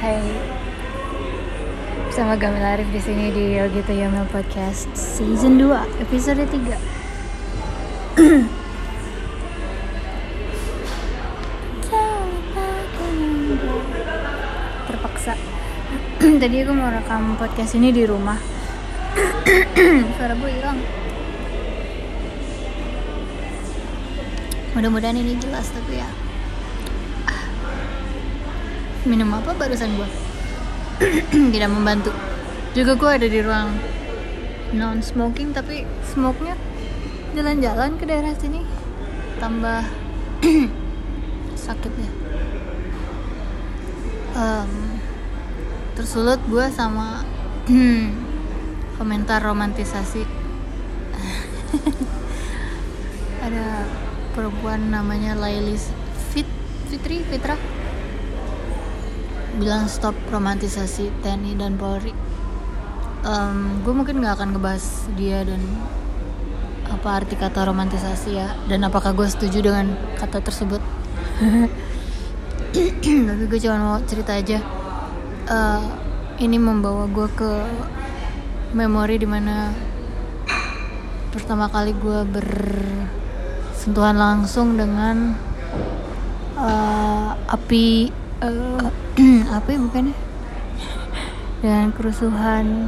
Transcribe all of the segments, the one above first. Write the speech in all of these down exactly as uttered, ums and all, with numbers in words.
Hai, bersama Gamil Arif di sini di Yogito Yamil Podcast Season dua, episode tiga. Terpaksa. Tadi aku mau rekam podcast ini di rumah. Suara gue hilang. Mudah-mudahan ini jelas, tapi ya minum apa barusan gue tidak membantu. Juga gue ada di ruang non smoking, tapi smoke-nya jalan-jalan ke daerah sini tambah sakit ya. um, tersulut gue sama komentar romantisasi. Ada perempuan namanya Lailis Fit Fitri Fitra bilang stop romantisasi T N I dan Polri. um, Gue mungkin gak akan ngebahas dia dan apa arti kata romantisasi ya, dan apakah gue setuju dengan kata tersebut. Tapi gue cuma mau cerita aja. uh, Ini membawa gue ke memori dimana pertama kali gue bersentuhan langsung dengan uh, api Uh, apa ya bukannya dengan kerusuhan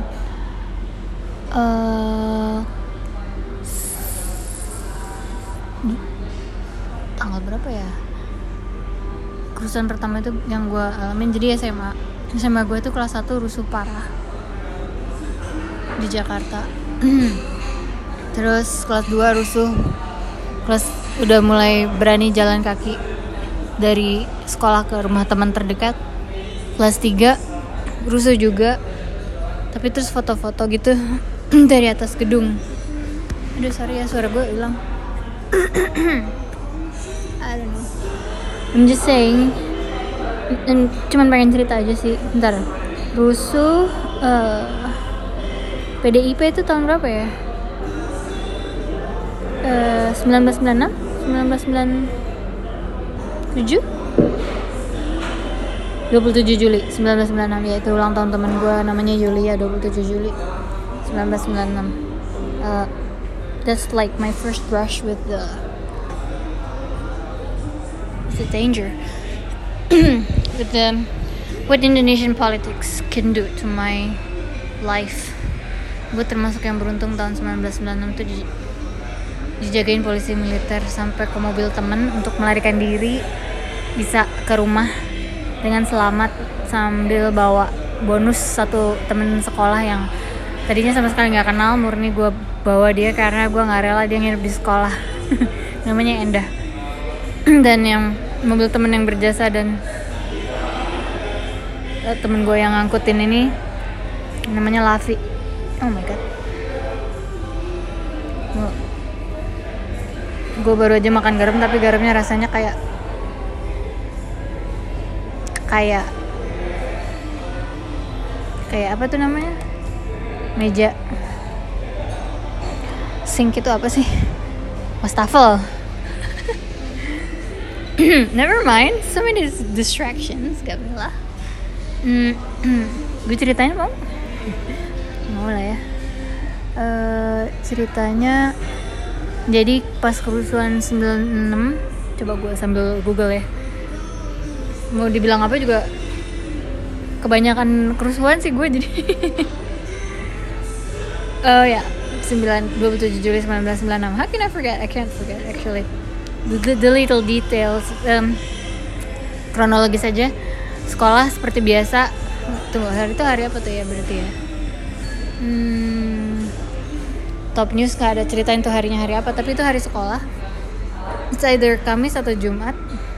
uh, tanggal berapa ya, kerusuhan pertama itu yang gue alamin. Jadi S M A S M A gue tuh kelas satu rusuh parah di Jakarta. Terus kelas dua rusuh, kelas udah mulai berani jalan kaki dari sekolah ke rumah teman terdekat. Kelas tiga rusuh juga, tapi terus foto-foto gitu dari atas gedung. Aduh sorry ya, suara gue hilang. I don't know, I'm just saying. Dan cuman pengen cerita aja sih. Bentar, rusuh uh, P D I P itu tahun berapa ya? uh, sembilan belas sembilan puluh enam sembilan belas sembilan puluh tujuh dua puluh tujuh Juli sembilan belas sembilan puluh enam, yaitu ulang tahun teman gue namanya Yulia. Dua puluh tujuh Juli sembilan belas sembilan puluh enam. uh, that's like my first brush with the with the danger. with the what Indonesian politics can do to my life. Gue termasuk yang beruntung tahun sembilan belas sembilan puluh enam itu di, dijagain polisi militer sampai ke mobil temen untuk melarikan diri, bisa ke rumah dengan selamat sambil bawa bonus satu temen sekolah yang tadinya sama sekali nggak kenal. Murni gue bawa dia karena gue nggak rela dia nginep di sekolah. Namanya Endah. Dan yang mobil temen yang berjasa dan uh, temen gue yang ngangkutin ini namanya Lavi. Oh my god, gue baru aja makan garam, tapi garamnya rasanya kayak kayak kayak apa tuh namanya, meja sink itu apa sih, wastafel. Never mind, so many distractions. Gak lah. mm, Gue ceritain mau mau lah ya. Uh, ceritanya jadi pas kerusuhan sembilan puluh enam, coba gue sambil Google ya. Mau dibilang apa juga kebanyakan kerusuhan sih gue jadi. Oh ya, dua puluh tujuh Juli sembilan belas sembilan puluh enam. How can I forget? I can't forget actually. The, the little details. Um, kronologis saja. Sekolah seperti biasa. Tunggu, hari itu hari apa tuh ya berarti ya? Hmm, Top News gak ada ceritain tuh harinya hari apa, tapi itu hari sekolah. It's either Kamis atau Jumat.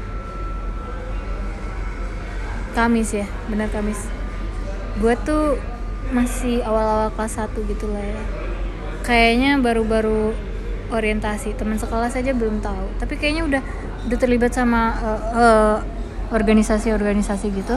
Kamis ya, benar Kamis. Gue tuh masih awal-awal kelas satu gitu lah ya. Kayaknya baru-baru orientasi, teman sekolah saja belum tahu. Tapi kayaknya udah udah terlibat sama uh, uh, organisasi-organisasi gitu.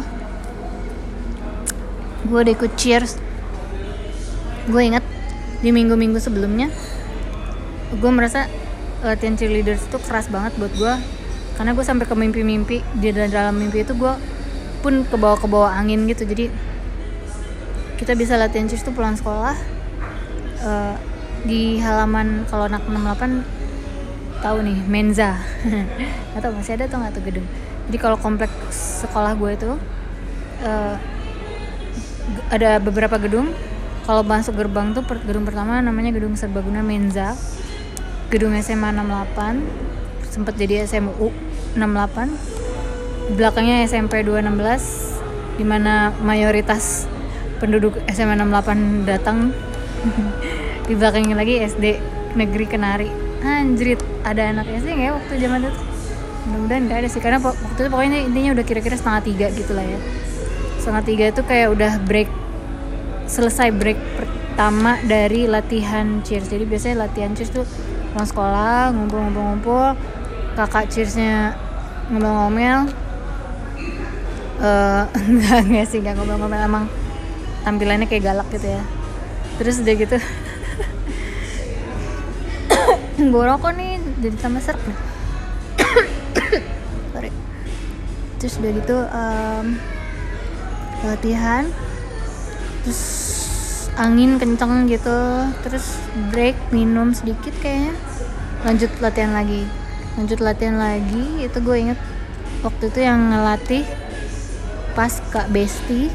Gue udah ikut cheers. Gue ingat di minggu-minggu sebelumnya gue merasa latihan cheerleaders itu keras banget buat gue, karena gue sampai ke mimpi-mimpi. Di dalam mimpi itu gue pun ke bawah ke bawah angin gitu. Jadi kita bisa latihan cheers tuh pulang sekolah uh, di halaman, kalau anak enam delapan tahu nih, Menza. Atau masih ada atau nggak tuh gedung. Jadi kalau kompleks sekolah gue itu uh, ada beberapa gedung. Kalau masuk gerbang tuh per, gedung pertama namanya gedung serbaguna Menza, gedung S M A enam delapan, sempat jadi S M U enam delapan, belakangnya S M P dua enam belas, di mana mayoritas penduduk S M A enam delapan datang. Di belakangnya lagi S D Negeri Kenari. Anjrit, ada anak S D nggak ya waktu zaman itu? Mudah-mudahan nggak ada sih, karena waktu itu pokoknya intinya udah kira-kira setengah tiga gitu lah ya. Setengah tiga itu kayak udah break, selesai break pertama dari latihan cheers. Jadi biasanya latihan cheers tuh pulang sekolah, ngumpul-ngumpul-ngumpul, kakak cheersnya ngomel-ngomel, uh, enggak, enggak sih, enggak ngomel-ngomel, emang tampilannya kayak galak gitu ya. Terus udah gitu gue rokok nih jadi tambah serak nih. Sorry. Terus udah gitu um, latihan, terus angin kenceng gitu, terus break, minum sedikit kayaknya, lanjut latihan lagi lanjut latihan lagi. Itu gue inget waktu itu yang ngelatih pas Kak Besti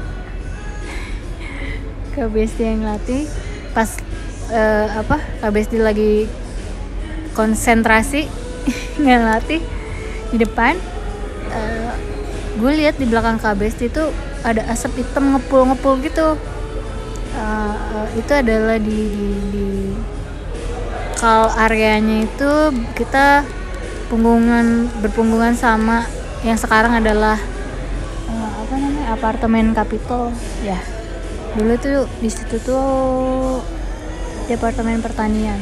Kak Besti yang ngelatih pas uh, apa Kak Besti lagi konsentrasi ngelatih di depan. uh, gue lihat di belakang Kak Besti itu ada asap hitam ngepul-ngepul gitu. Uh, uh, itu adalah di, di, di kal areanya itu kita punggungan berpunggungan sama yang sekarang adalah uh, apa namanya apartemen Capitol ya. Dulu tuh di situ tuh departemen pertanian.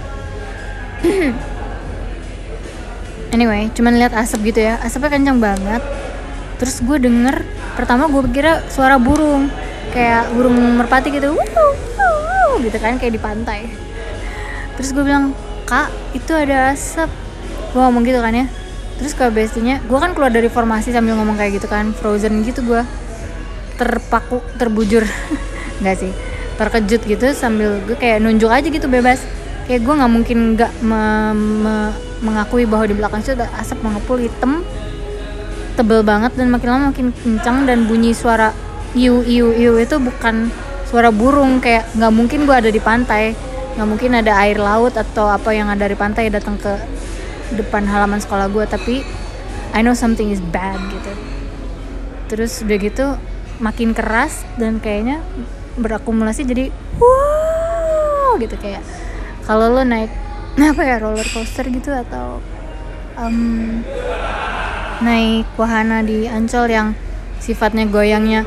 Anyway, cuman lihat asap gitu ya, asapnya kencang banget. Terus gue denger, pertama gue kira suara burung, kayak burung merpati gitu, wuh, wuh, wuh, gitu kan, kayak di pantai. Terus gue bilang, Kak, itu ada asap. Gue ngomong gitu kan ya. Terus Kak Bestinya, gue kan keluar dari formasi sambil ngomong kayak gitu kan, frozen gitu gue, terpaku, terbujur, nggak sih, terkejut gitu sambil gue kayak nunjuk aja gitu bebas. Kayak gue nggak mungkin nggak me- me- mengakui bahwa di belakang itu ada asap mengepul hitam, tebel banget dan makin lama makin kencang, dan bunyi suara iu iu iu itu bukan suara burung. Kayak nggak mungkin gue ada di pantai, nggak mungkin ada air laut atau apa yang ada di pantai datang ke depan halaman sekolah gue, tapi I know something is bad gitu. Terus udah gitu makin keras dan kayaknya berakumulasi jadi wow gitu, kayak kalau lo naik apa ya roller coaster gitu atau um, naik wahana di Ancol yang sifatnya goyangnya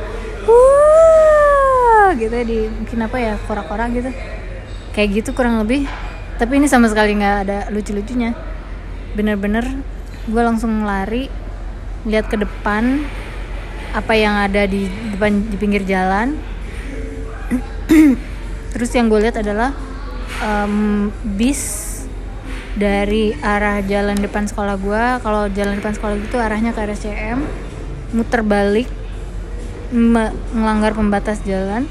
wow gitu di mungkin apa ya kora-kora gitu, kayak gitu kurang lebih. Tapi ini sama sekali nggak ada lucu-lucunya, bener-bener gue langsung lari lihat ke depan apa yang ada di depan di pinggir jalan. Terus yang gue lihat adalah um, bis dari arah jalan depan sekolah gue. Kalau jalan depan sekolah itu arahnya ke R S C M, muter balik, me- melanggar pembatas jalan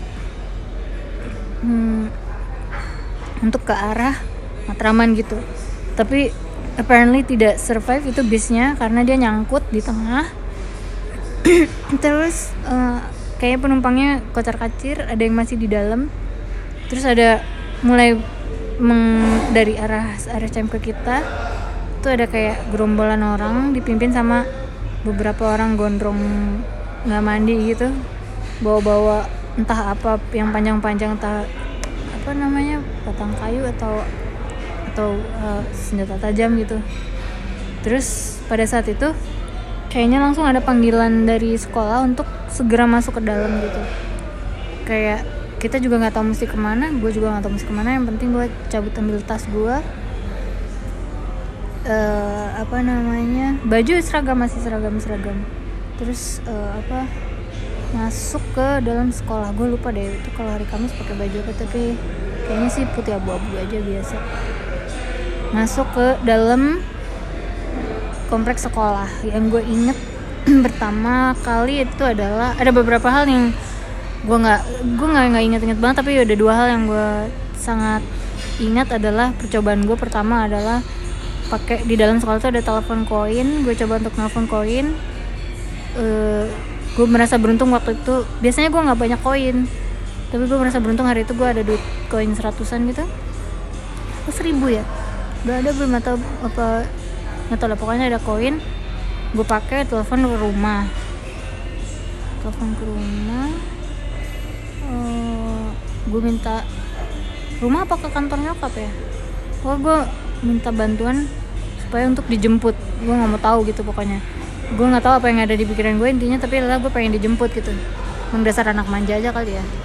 hmm, untuk ke arah Matraman gitu. Tapi apparently tidak survive itu bisnya karena dia nyangkut di tengah. Terus uh, kayaknya penumpangnya kocar-kacir, ada yang masih di dalam. Terus ada mulai meng, dari arah R S C M ke kita tuh ada kayak gerombolan orang dipimpin sama beberapa orang gondrong nggak mandi gitu, bawa-bawa entah apa yang panjang-panjang, entah apa namanya, batang kayu atau atau uh, senjata tajam gitu. Terus pada saat itu kayaknya langsung ada panggilan dari sekolah untuk segera masuk ke dalam gitu. Kayak kita juga nggak tahu mesti kemana, gue juga nggak tahu mesti kemana. Yang penting gue cabut ambil tas gue, uh, apa namanya, baju seragam, masih seragam seragam. Terus uh, apa masuk ke dalam sekolah. Gue lupa deh itu kalau hari Kamis pakai baju apa, tapi kayaknya sih putih abu-abu aja biasa. Masuk ke dalam kompleks sekolah. Yang gue inget pertama kali itu adalah ada beberapa hal yang gue nggak gue nggak nggak inget-inget banget, tapi ada dua hal yang gue sangat ingat adalah percobaan gue pertama adalah pakai di dalam sekolah tuh ada telepon koin. Gue coba untuk telepon koin. Uh, gue merasa beruntung waktu itu. Biasanya gue nggak banyak koin, tapi gue merasa beruntung hari itu gue ada duit koin seratusan gitu, oh, seribu ya, udah ada belum atau apa nggak tahu lah, pokoknya ada koin. Gue pakai telepon ke rumah, telepon ke rumah. Uh, gue minta rumah apa ke kantor nyokap ya? Wah, gue minta bantuan supaya untuk dijemput. Gue nggak mau tahu gitu pokoknya. Gue nggak tahu apa yang ada di pikiran gue intinya, tapi adalah gue pengen dijemput gitu. Emang dasar anak manja aja kali ya.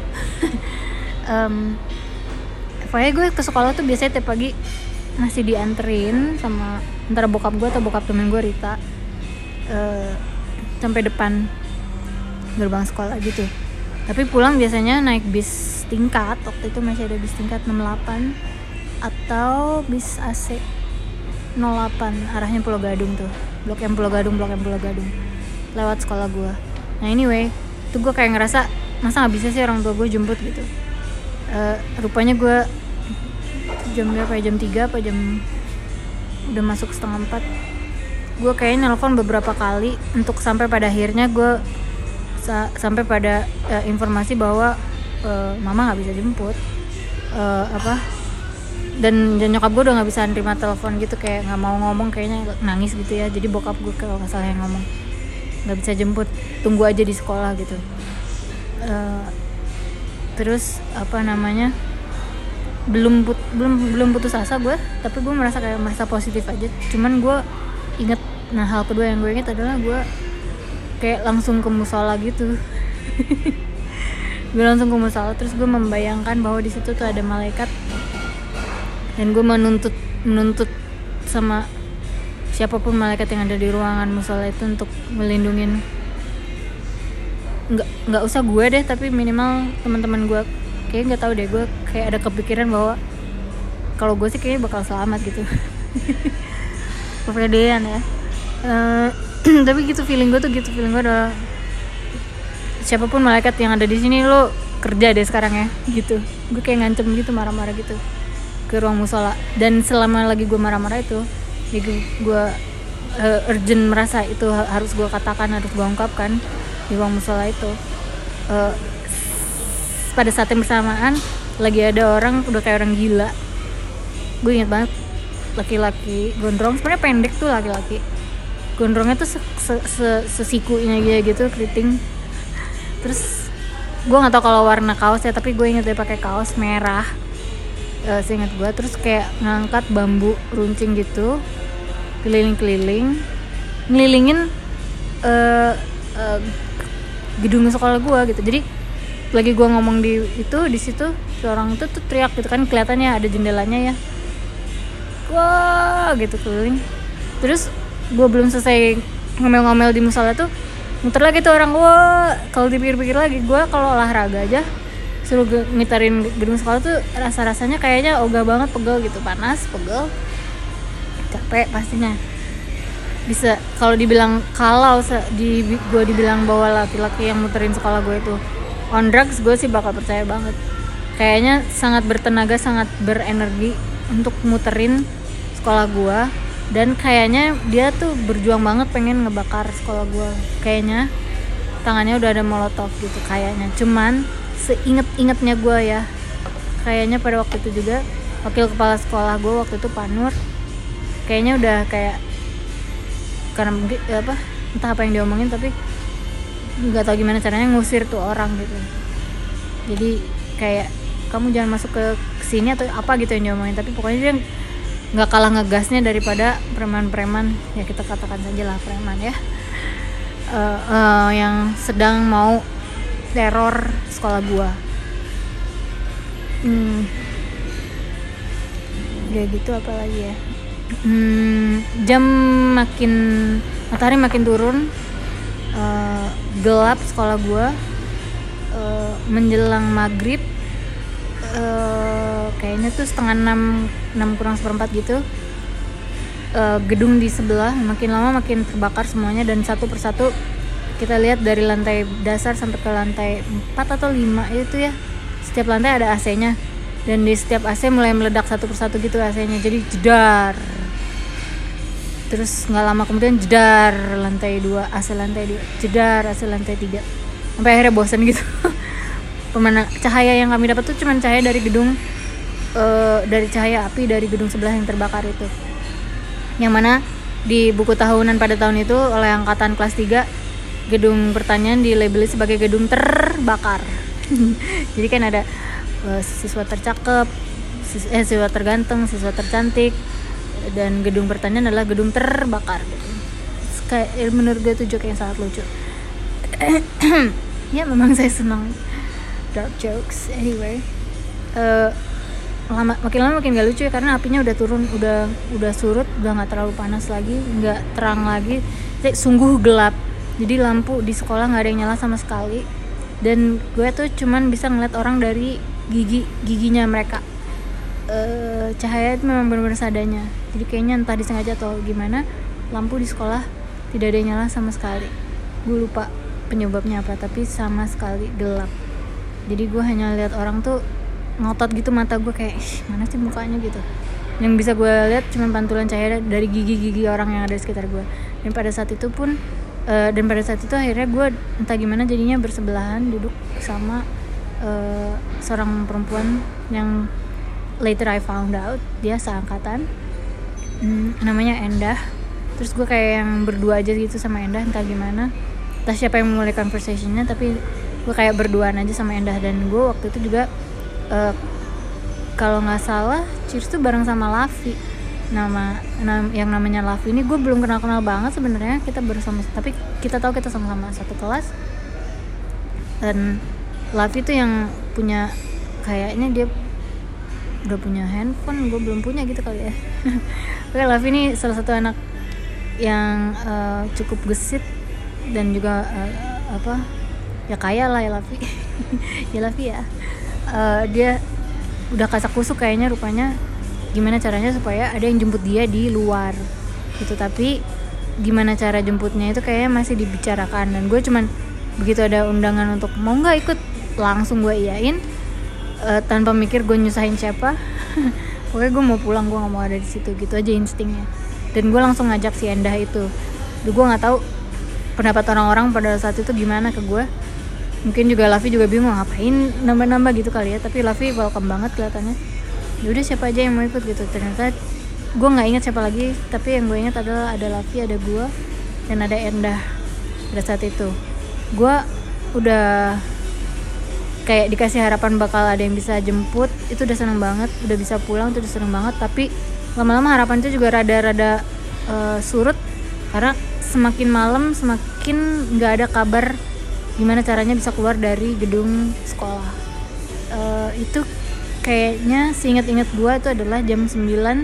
um, pokoknya gue ke sekolah tuh biasanya tiap pagi masih dianterin sama antara bokap gue atau bokap temen gue Rita uh, sampai depan gerbang sekolah gitu. Tapi pulang biasanya naik bis tingkat, waktu itu masih ada bis tingkat enam delapan atau bis A C nol delapan arahnya Pulau Gadung tuh, Blok M Pulau Gadung, Blok M Pulau Gadung, lewat sekolah gue. Nah anyway, tuh gue kayak ngerasa masa nggak bisa sih orang tua gue jemput gitu. Uh, rupanya gue jam berapa ya, jam tiga apa jam udah masuk setengah empat, gue kayaknya nelfon beberapa kali untuk sampai pada akhirnya gue sa- sampai pada uh, informasi bahwa uh, mama nggak bisa jemput, uh, apa dan, dan nyokap gue udah nggak bisa nerima telepon gitu, kayak nggak mau ngomong, kayaknya nangis gitu ya. Jadi bokap gue kalau nggak salah yang ngomong nggak bisa jemput, tunggu aja di sekolah gitu. Uh, terus apa namanya belum put, belum belum putus asa gue, tapi gue merasa kayak merasa positif aja. Cuman gue inget, nah hal kedua yang gue inget adalah gue kayak langsung ke musola gitu. Gue langsung ke musola, terus gue membayangkan bahwa di situ tuh ada malaikat dan gue menuntut menuntut sama siapapun malaikat yang ada di ruangan musola itu untuk melindungin, nggak nggak usah gue deh, tapi minimal teman-teman gue. Kayaknya nggak tahu deh, gue kayak ada kepikiran bahwa kalau gue sih kayaknya bakal selamat gitu. Kepedean ya. Uh, tapi gitu feeling gue tuh gitu feeling gue adalah siapapun malaikat yang ada di sini lo kerja deh sekarang ya gitu. Gue kayak ngancem gitu, marah-marah gitu ke ruang musola. Dan selama lagi gue marah-marah itu, gue uh, urgent merasa itu harus gue katakan, harus gue ungkapkan di ruang musola itu. Uh, pada saat yang bersamaan lagi ada orang udah kayak orang gila. Gue inget banget, laki-laki gondrong, sebenarnya pendek tuh laki-laki gondrongnya tuh se- se- se- sesikunya gitu, keriting. Terus gue nggak tahu kalau warna kaos ya, tapi gue inget dia pakai kaos merah, uh, seingat gue. Terus kayak ngangkat bambu runcing gitu, keliling-keliling ngelilingin uh, uh, gedung sekolah gue gitu. Jadi lagi gue ngomong di itu di situ, seorang itu tuh teriak gitu kan, kelihatannya ada jendelanya ya, wah gitu keliling. Terus gue belum selesai ngomel-ngomel di musola tuh muter lagi tuh orang. Wah, kalau dipikir-pikir lagi, gue kalau olahraga aja suruh ngitarin gedung sekolah tuh rasa-rasanya kayaknya ogah banget, pegel gitu, panas, pegel, capek pastinya. Bisa kalau dibilang kalau di gue dibilang bahwa laki-laki yang muterin sekolah gue itu on drugs, gue sih bakal percaya banget. Kayaknya sangat bertenaga, sangat berenergi untuk muterin sekolah gue. Dan kayaknya dia tuh berjuang banget pengen ngebakar sekolah gue. Kayaknya tangannya udah ada molotov gitu kayaknya. Cuman seinget-ingetnya gue ya, kayaknya pada waktu itu juga wakil kepala sekolah gue waktu itu Pak Nur, kayaknya udah kayak, karena mungkin apa entah apa yang diomongin, tapi nggak tahu gimana caranya ngusir tuh orang gitu. Jadi kayak kamu jangan masuk ke sini atau apa gitu yang diomongin, tapi pokoknya dia nggak kalah ngegasnya daripada preman-preman, ya kita katakan saja lah preman ya, uh, uh, yang sedang mau teror sekolah gua. Hmm, kayak gitu apa lagi ya. Hmm, jam makin matahari makin turun. Uh, gelap sekolah gue, uh, menjelang maghrib, uh, kayaknya tuh setengah enam, enam kurang seperempat gitu. uh, gedung di sebelah makin lama makin terbakar semuanya, dan satu persatu kita lihat dari lantai dasar sampai ke lantai empat atau lima itu ya, setiap lantai ada A C-nya, dan di setiap A C mulai meledak satu persatu gitu A C-nya, jadi jedar. Terus nggak lama kemudian jedar lantai dua, A C lantai dua, jedar A C lantai tiga, sampai akhirnya bosan gitu. Pemandangan cahaya yang kami dapat tuh cuman cahaya dari gedung uh, dari cahaya api dari gedung sebelah yang terbakar itu, yang mana di buku tahunan pada tahun itu oleh angkatan kelas tiga, gedung pertanian dilabeli sebagai gedung terbakar. Jadi kan ada uh, siswa tercakep, sis- eh, siswa terganteng, siswa tercantik, dan gedung pertanian adalah gedung terbakar. Kayak menurut gue itu joke yang sangat lucu. Ya memang saya senang dark jokes. Anyway, uh, lama makin lama makin gak lucu ya, karena apinya udah turun, udah udah surut, udah nggak terlalu panas lagi, nggak terang lagi, jadi, sungguh gelap. Jadi lampu di sekolah nggak ada yang nyala sama sekali, dan gue tuh cuman bisa ngeliat orang dari gigi giginya mereka. Uh, cahaya itu memang benar-benar seadanya. Jadi kayaknya entah disengaja atau gimana, lampu di sekolah tidak ada yang nyala sama sekali. Gue lupa penyebabnya apa, tapi sama sekali gelap. Jadi gue hanya lihat orang tuh ngotot gitu mata gue, kayak ih mana sih mukanya gitu. Yang bisa gue lihat cuma pantulan cahaya dari gigi-gigi orang yang ada di sekitar gue. Dan pada saat itu pun Uh, dan pada saat itu akhirnya gue entah gimana jadinya bersebelahan duduk sama uh, seorang perempuan yang later I found out dia seangkatan, hmm, namanya Endah. Terus gue kayak yang berdua aja gitu sama Endah, entah gimana, entah siapa yang memulai conversationnya, tapi gue kayak berduaan aja sama Endah. Dan gue waktu itu juga uh, kalau nggak salah cheers tuh bareng sama Lavi. Nama, nama yang namanya Lavi ini gue belum kenal-kenal banget sebenarnya, kita bersama, tapi kita tahu kita sama-sama satu kelas. Dan Lavi tuh yang punya, kayaknya dia udah punya handphone, gue belum punya gitu kali ya. Oke, Lavi ini salah satu anak yang uh, cukup gesit dan juga uh, apa ya kaya lah ya Lavi. Ya Lavi ya, uh, dia udah kasak kusuk kayaknya rupanya. Gimana caranya supaya ada yang jemput dia di luar gitu, tapi gimana cara jemputnya itu kayaknya masih dibicarakan. Dan gue cuman begitu ada undangan untuk mau nggak ikut, langsung gue iyain, uh, tanpa mikir gue nyusahin siapa. Pokoknya gue mau pulang, gue nggak mau ada di situ, gitu aja instingnya. Dan gue langsung ngajak si Endah itu. Duh, gue nggak tahu pendapat orang-orang pada saat itu gimana ke gue. Mungkin juga Lavi juga bingung ngapain nambah-nambah gitu kali ya, tapi Lavi welcome banget kelihatannya. Yaudah siapa aja yang mau ikut gitu. Ternyata gue nggak ingat siapa lagi, tapi yang gue ingat adalah ada Lavi, ada gue, dan ada Endah. Pada saat itu gue udah kayak dikasih harapan bakal ada yang bisa jemput, itu udah seneng banget. Udah bisa pulang itu udah seneng banget. Tapi lama-lama harapan itu juga rada-rada uh, surut, karena semakin malam semakin nggak ada kabar gimana caranya bisa keluar dari gedung sekolah. Uh, itu kayaknya seingat-ingat gue itu adalah jam sembilan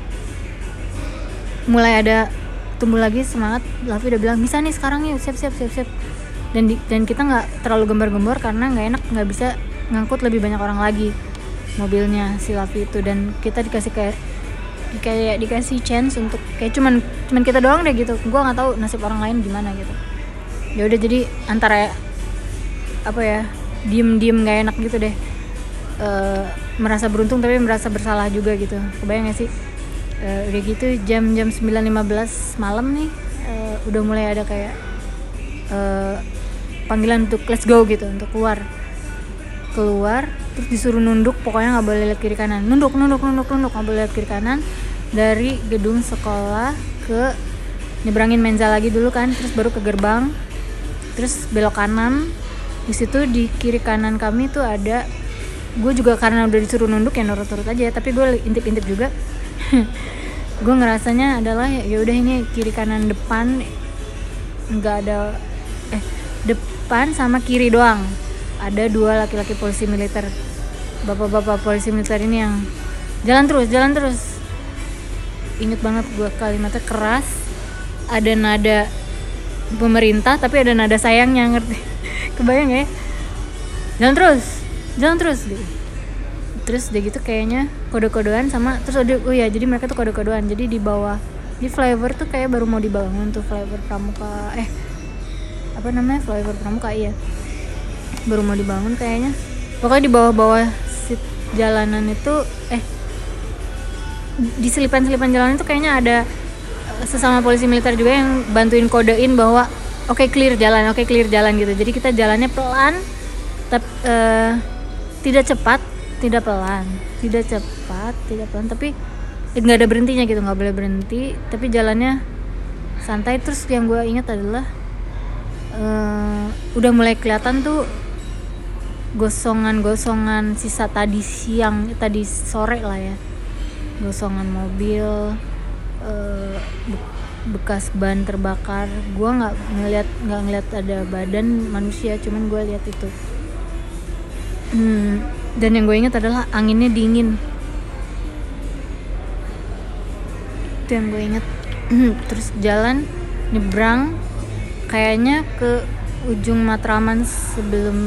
mulai ada tumbuh lagi semangat. Lavi udah bilang bisa nih sekarang yuk, siap siap siap siap. Dan di, dan kita nggak terlalu gembar-gembor karena nggak enak, nggak bisa ngangkut lebih banyak orang lagi mobilnya si Lavi itu. Dan kita dikasih kayak kayak dikasih chance untuk kayak cuman cuman kita doang deh gitu. Gue nggak tahu nasib orang lain gimana gitu. Ya udah, jadi antara apa ya, diem-diem nggak enak gitu deh. Uh, merasa beruntung tapi merasa bersalah juga gitu. Kebayang gak sih? Uh, udah gitu jam-jam sembilan lima belas malam nih, uh, udah mulai ada kayak uh, panggilan untuk let's go gitu, untuk keluar keluar terus disuruh nunduk, pokoknya nggak boleh lihat kiri kanan, nunduk nunduk nunduk nunduk nggak boleh lihat kiri kanan. Dari gedung sekolah ke nyebrangin Menza lagi dulu kan, terus baru ke gerbang, terus belok kanan. Di situ di kiri kanan kami tuh ada, gue juga karena udah disuruh nunduk ya nurut-nurut aja, tapi gue intip-intip juga. Gue ngerasanya adalah ya udah ini kiri kanan depan nggak ada, eh depan sama kiri doang ada dua laki-laki polisi militer, bapak-bapak polisi militer ini yang jalan terus jalan terus. Ingat banget gue kalimatnya keras, ada nada pemerintah tapi ada nada sayangnya, ngerti? Kebayang ya? Jalan terus jalan terus gitu. Terus dia gitu kayaknya kode-kodean sama, terus ada, oh ya jadi mereka tuh kode-kodean. Jadi di bawah Di flyover tuh kayak baru mau dibangun tuh, flyover Pramuka, eh apa namanya, flyover Pramuka, iya baru mau dibangun kayaknya. Pokoknya di bawah-bawah jalanan itu, eh di selipan-selipan jalanan itu kayaknya ada sesama polisi militer juga yang bantuin kodein bahwa oke okay, clear jalan, oke okay, clear jalan gitu. Jadi kita jalannya pelan, tapi uh, tidak cepat, tidak pelan, tidak cepat, tidak pelan, tapi nggak ada berhentinya gitu, nggak boleh berhenti, tapi jalannya santai. Terus yang gue ingat adalah uh, udah mulai kelihatan tuh gosongan-gosongan sisa tadi siang, tadi sore lah ya, gosongan mobil, uh, bekas ban terbakar. Gue nggak ngeliat nggak ngeliat ada badan manusia, cuman gue lihat itu. Hmm, dan yang gue ingat adalah anginnya dingin. Itu yang gue inget. Terus jalan nyebrang kayaknya ke ujung Matraman, sebelum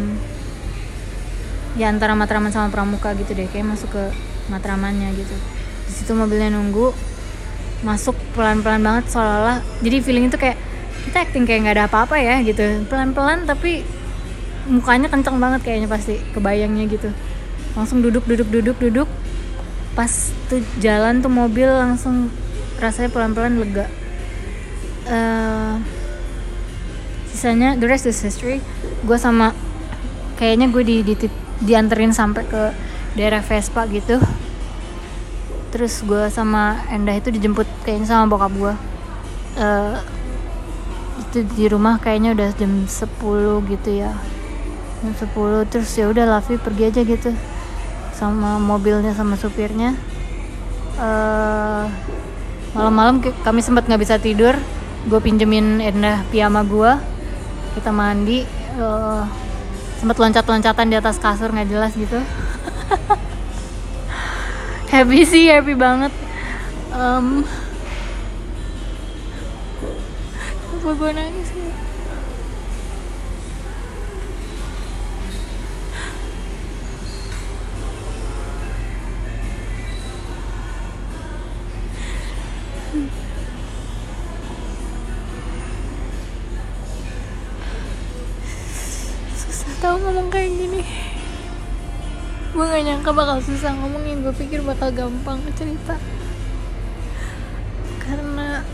ya antara Matraman sama Pramuka gitu deh, kayak masuk ke Matramannya gitu. Di situ mobilnya nunggu, masuk pelan-pelan banget, seolah-olah jadi feeling itu kayak kita acting kayak nggak ada apa-apa ya gitu, pelan-pelan tapi mukanya kenceng banget kayaknya, pasti kebayangnya gitu. Langsung duduk duduk duduk duduk pas tuh jalan tuh mobil langsung rasanya pelan-pelan lega. Uh, sisanya the rest is history. Gue sama kayaknya gue di, di dianterin sampai ke daerah Vespa gitu. Terus gue sama Endah itu dijemput kayaknya sama bokap gue. Uh, itu di rumah kayaknya udah jam sepuluh gitu ya. Jam sepuluh terus ya udah Lavi pergi aja gitu sama mobilnya sama supirnya. Uh, malam-malam kami sempat nggak bisa tidur. Gue pinjemin Endah piyama gue, kita mandi, uh, sempat loncat-loncatan di atas kasur nggak jelas gitu. Happy sih, happy banget. Um, apa gue nangis ya? Tahu ngomong kayak gini, gue gak nyangka bakal susah ngomongnya. Gue pikir bakal gampang cerita karena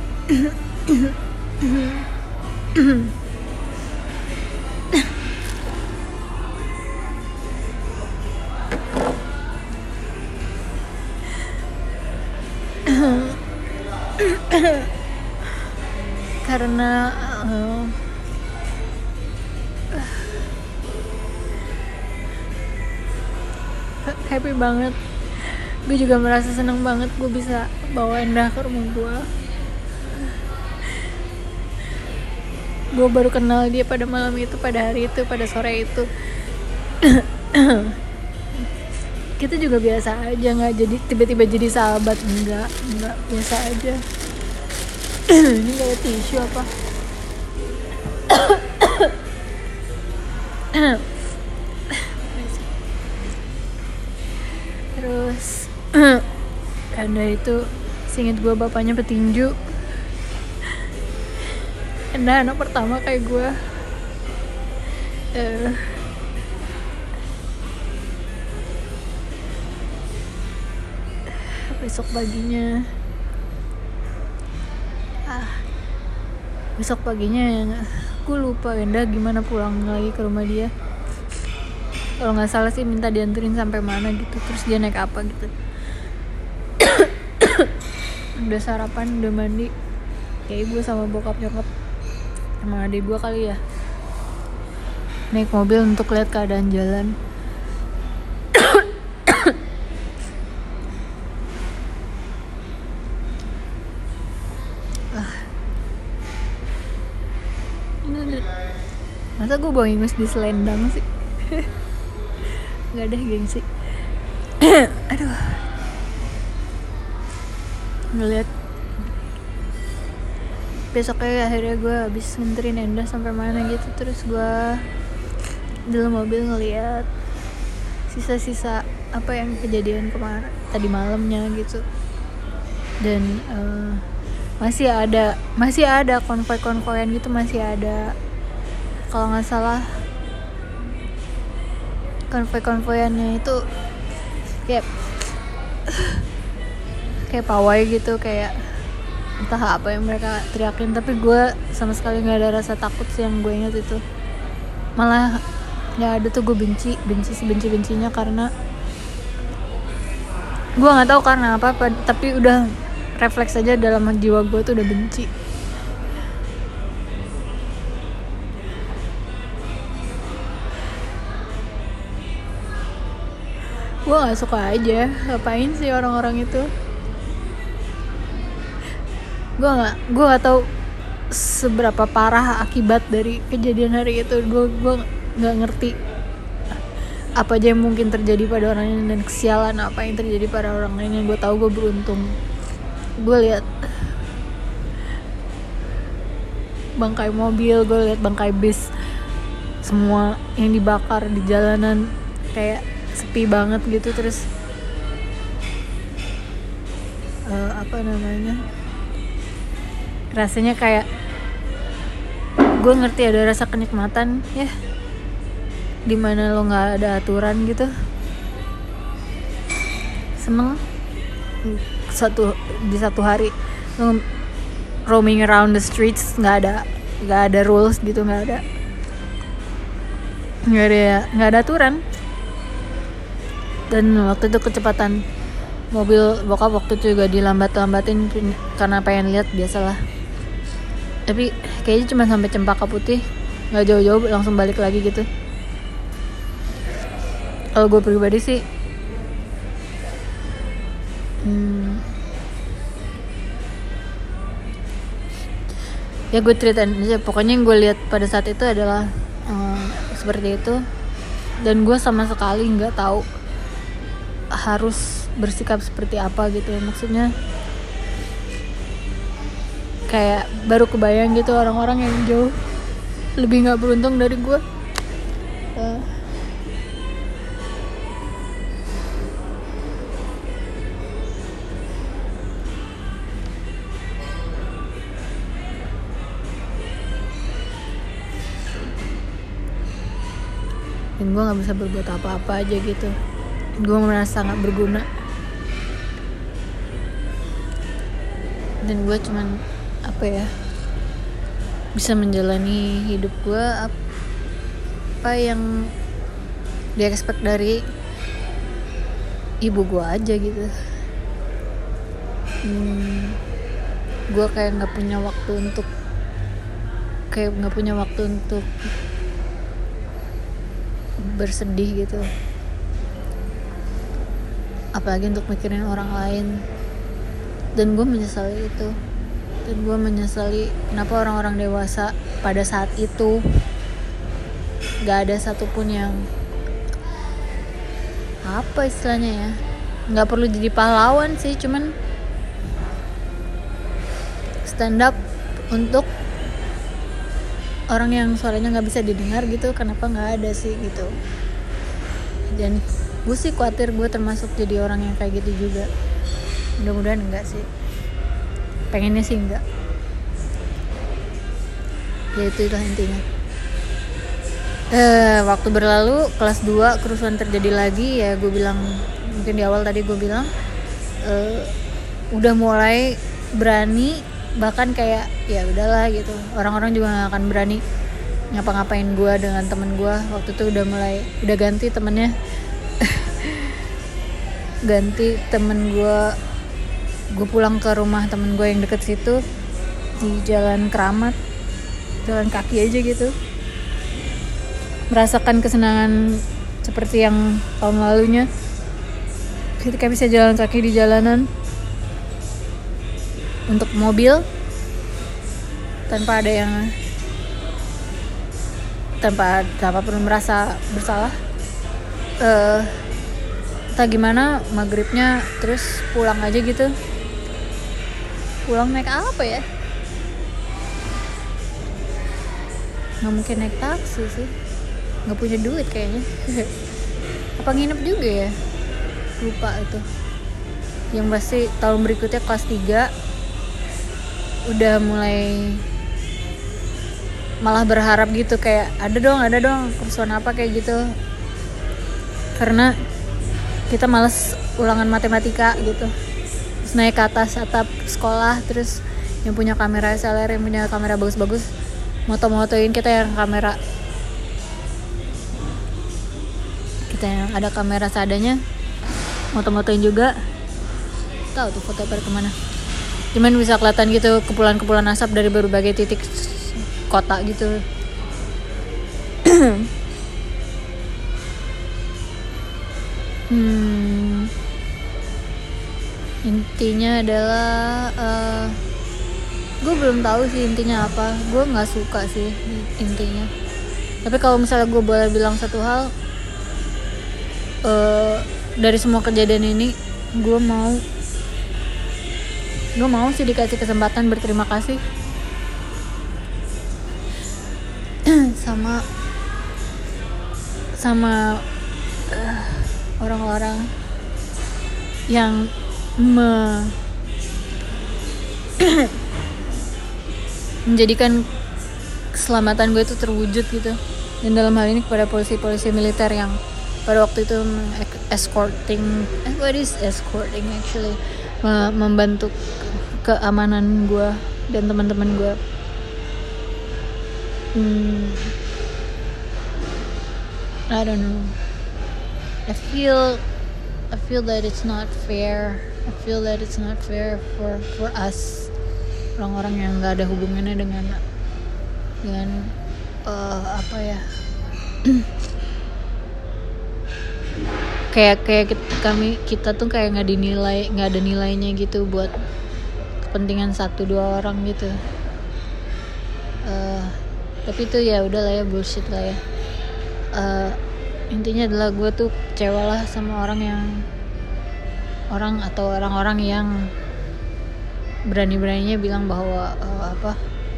karena uh, happy banget. Gue juga merasa seneng banget gue bisa bawa Endah ke rumah gue. Gue baru kenal dia pada malam itu, pada hari itu, pada sore itu. Kita juga biasa aja, nggak jadi tiba-tiba jadi sahabat, enggak, enggak biasa aja. Ini gak ada tisu apa? Terus Enda itu seinget gue bapaknya petinju. Enda anak pertama kayak gue. uh, Besok paginya ah, Besok paginya gue lupa Enda gimana pulang lagi ke rumah dia. Kalau nggak salah sih minta dianterin sampai mana gitu, terus dia naik apa gitu. Udah sarapan, udah mandi, kayak gue sama bokap nyokap sama adik gue kali ya, naik mobil untuk lihat keadaan jalan. ah. Masa gue bawa ingus di selendang sih? Gak ada gengsi. Aduh, ngeliat besoknya akhirnya gue habis nganterin Endah sampai mana gitu, terus gue dalam mobil ngeliat sisa-sisa apa yang kejadian kemarin tadi malamnya gitu. Dan uh, masih ada masih ada konvoi-konvoian gitu, masih ada kalau nggak salah. Konvoi-konvoiannya itu kayak kayak pawai gitu, kayak entah apa yang mereka teriakin, tapi gue sama sekali nggak ada rasa takut sih. Yang gue ingat itu malah ya ada tuh gue benci benci sebenci bencinya karena gue nggak tahu karena apa, apa tapi udah refleks aja dalam jiwa gue tuh udah benci. Gue nggak suka aja, ngapain sih orang-orang itu. Gue nggak gue nggak tahu seberapa parah akibat dari kejadian hari itu. Gue gue nggak ngerti apa aja yang mungkin terjadi pada orang ini, dan kesialan apa yang terjadi pada orang lain. Yang gue tahu gue beruntung, gue lihat bangkai mobil, gue lihat bangkai bis, semua yang dibakar di jalanan kayak sepi banget gitu. Terus uh, apa namanya rasanya kayak gue ngerti ada rasa kenikmatan ya, dimana lo nggak ada aturan gitu. Seneng satu di satu hari lo roaming around the streets, nggak ada nggak ada rules gitu, nggak ada nggak ada nggak ada aturan. Dan waktu itu kecepatan mobil bokap waktu itu juga dilambat-lambatin karena pengen lihat, biasalah. Tapi kayaknya cuma sampai Cempaka Putih, nggak jauh-jauh, langsung balik lagi gitu. Kalau gue pribadi sih hmm, ya gue ceritain aja. Pokoknya yang gue lihat pada saat itu adalah um, seperti itu, dan gue sama sekali nggak tahu harus bersikap seperti apa gitu ya. Maksudnya kayak baru kebayang gitu orang-orang yang jauh lebih nggak beruntung dari gue. uh. Dan gue nggak bisa berbuat apa-apa aja gitu. Gue merasa nggak berguna, dan gue cuman apa ya bisa menjalani hidup gue apa yang dia expect dari ibu gue aja gitu. hmm, gue kayak nggak punya waktu untuk kayak nggak punya waktu untuk bersedih gitu, apalagi untuk mikirin orang lain. Dan gue menyesali itu, dan gue menyesali kenapa orang-orang dewasa pada saat itu gak ada satupun yang apa istilahnya ya, gak perlu jadi pahlawan sih, cuman stand up untuk orang yang suaranya gak bisa didengar gitu. Kenapa gak ada sih gitu. Dan gue sih khawatir gue termasuk jadi orang yang kayak gitu juga. Mudah-mudahan enggak sih, pengennya sih enggak. Ya itu lah intinya. eh, Waktu berlalu, kelas dua kerusuhan terjadi lagi. Ya gue bilang, mungkin di awal tadi gue bilang eh, udah mulai berani, bahkan kayak ya udahlah gitu, orang-orang juga gak akan berani ngapa-ngapain gue dengan temen gue. Waktu itu udah mulai udah ganti temennya ganti temen gue gue pulang ke rumah temen gue yang deket situ di Jalan Keramat, jalan kaki aja gitu, merasakan kesenangan seperti yang tahun lalunya ketika bisa jalan kaki di jalanan untuk mobil tanpa ada yang tanpa tanpa perlu merasa bersalah. uh, entah gimana maghribnya terus pulang aja gitu. Pulang naik apa ya, nggak mungkin naik taksi sih, nggak punya duit kayaknya. Apa nginep juga ya, lupa itu. Yang pasti tahun berikutnya kelas tiga udah mulai malah berharap gitu, kayak ada dong ada dong kerusuhan apa kayak gitu, karena kita males ulangan matematika gitu. Terus naik ke atas atap sekolah, terus yang punya kamera S L R, yang punya kamera bagus-bagus moto-motoin kita yang kamera kita yang ada kamera seadanya moto-motoin juga. Tahu tuh foto pada kemana, cuman bisa kelihatan gitu kepulan-kepulan asap dari berbagai titik kota gitu. hmm, intinya adalah uh, gue belum tahu sih intinya apa, gue nggak suka sih intinya. Tapi kalau misalnya gue boleh bilang satu hal, uh, dari semua kejadian ini gue mau gue mau sih dikasih kesempatan berterima kasih sama sama uh, orang-orang yang me menjadikan keselamatan gue itu terwujud gitu. Dan dalam hal ini kepada polisi-polisi militer yang pada waktu itu escorting eh, what is escorting actually membantu keamanan gue dan teman-teman gue. hmm, I don't know, I feel I feel that it's not fair I feel that it's not fair for for us, orang-orang yang nggak ada hubungannya dengan dengan uh, apa ya kayak kayak kita, kami kita tuh kayak nggak dinilai, nggak ada nilainya gitu buat kepentingan satu dua orang gitu. Uh, tapi itu ya udahlah ya, bullshit lah ya. Uh, intinya adalah gue tuh kecewa lah sama orang yang orang atau orang-orang yang berani-beraninya bilang bahwa uh, apa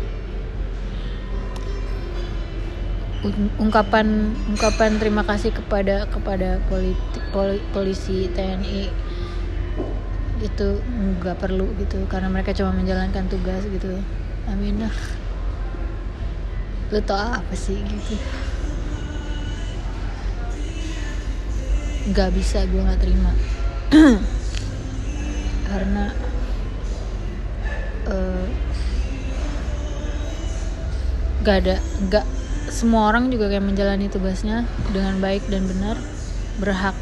ungkapan ungkapan terima kasih kepada kepada politi, poli, polisi T N I itu nggak perlu gitu, karena mereka cuma menjalankan tugas gitu. Amin. Lu tau apa sih gitu? Nggak bisa, gue nggak terima. Karena uh, nggak ada nggak semua orang juga kayak menjalani tugasnya dengan baik dan benar, berhak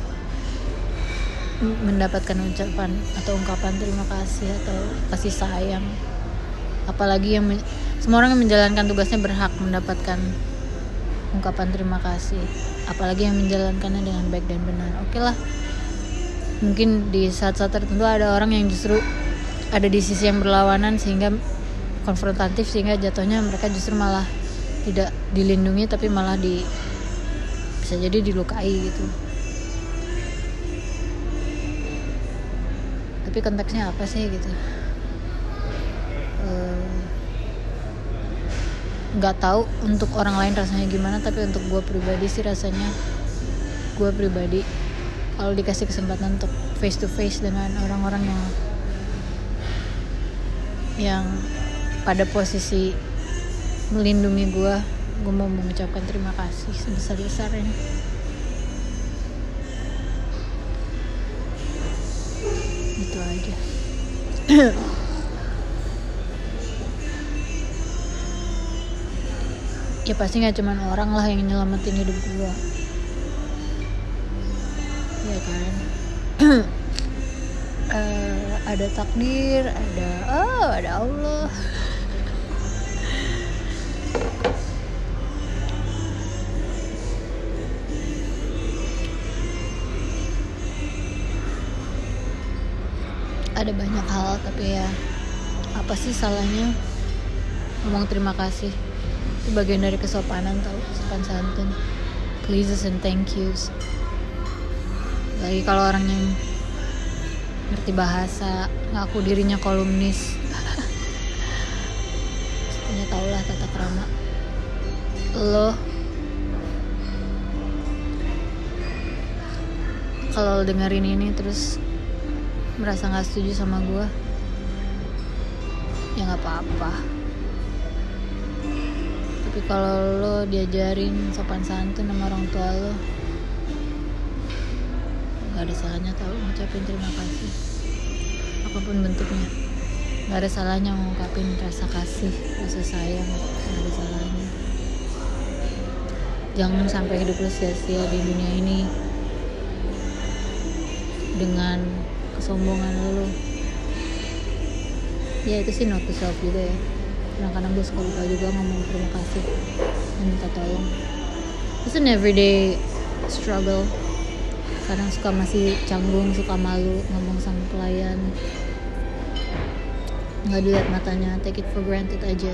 mendapatkan ucapan atau ungkapan terima kasih atau kasih sayang. Apalagi yang men- semua orang yang menjalankan tugasnya berhak mendapatkan ungkapan terima kasih, apalagi yang menjalankannya dengan baik dan benar. Oke lah, mungkin di saat-saat tertentu ada orang yang justru ada di sisi yang berlawanan sehingga konfrontatif, sehingga jatuhnya mereka justru malah tidak dilindungi tapi malah di bisa jadi dilukai gitu. Tapi konteksnya apa sih gitu? Nggak uh, tahu untuk orang lain rasanya gimana, tapi untuk gue pribadi sih rasanya gue pribadi kalau dikasih kesempatan untuk face to face dengan orang-orang yang yang pada posisi melindungi gue, gue mau mengucapkan terima kasih sebesar-besarnya. Itu aja. Ya pasti nggak cuma orang lah yang nyelamatin hidup gue, ya kan. uh, ada takdir, ada oh ada Allah. Ada banyak hal, tapi ya apa sih salahnya ngomong terima kasih? Itu bagian dari kesopanan, tau, sopan santun, pleases and thank yous. Lagi kalau orang yang ngerti bahasa, ngaku dirinya kolumnis, punya tau lah tata krama. Lo kalau dengerin ini terus merasa nggak setuju sama gue, ya nggak apa-apa. Tapi kalau lo diajarin sopan santun sama orang tua lo, nggak ada salahnya tau ngucapin terima kasih apapun bentuknya. Nggak ada salahnya ngungkapin rasa kasih, rasa sayang, nggak ada salahnya. Jangan sampai hidup lo sia-sia di dunia ini dengan kesombongan lo. Ya itu sih note to self juga ya. Kadang-kadang gue suka lupa juga ngomong terima kasih dan minta tolong. It's an everyday struggle. Kadang suka masih canggung, suka malu ngomong sama pelayan, nggak dilihat matanya, take it for granted aja.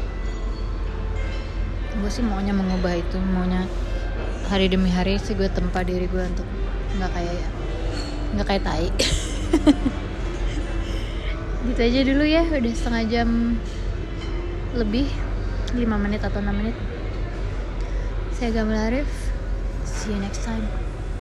Gue sih maunya mengubah itu, maunya hari demi hari sih gue tempa diri gue untuk nggak kayak nggak kayak tai. Gitu aja dulu ya, udah setengah jam lebih, lima menit atau enam menit. Saya Gamal Arif, see you next time.